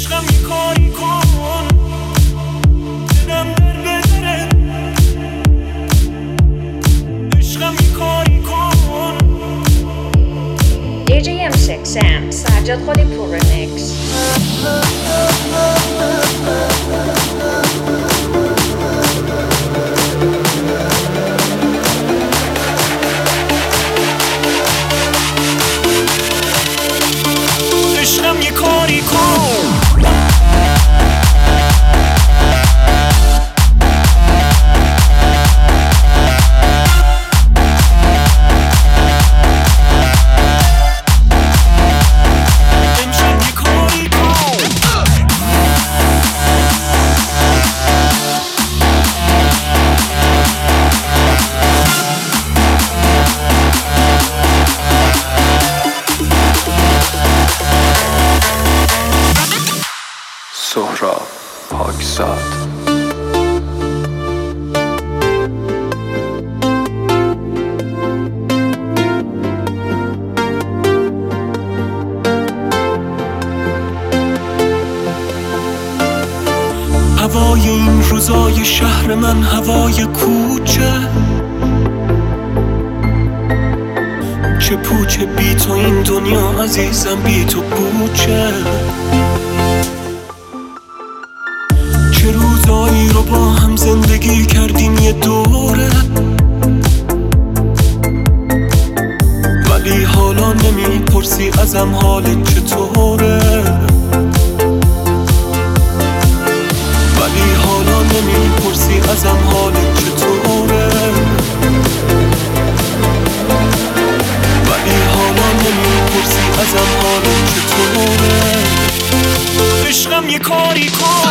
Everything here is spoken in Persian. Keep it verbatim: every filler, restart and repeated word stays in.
عشقم یه کاری کن دلم در بذاره، عشقم یه کاری کن. دی جی ام سیکس ام سجاد خالی پور رمیکس. عشقم یه کاری کن. سهراب پاکزاد. هوای این روزای شهر من هوای کوچه، چه پوچه بی تو این دنیا عزیزم، بی تو پوچه. چه روزایی رو با هم زندگی کردیم یه دوره، ولی حالا نمیپرسی ازم حالت چطوره، ولی حالا نمیپرسی ازم حالت چطوره، ولی حالا نمیپرسی ازم حالت چطوره. عشقم یه کاری کن.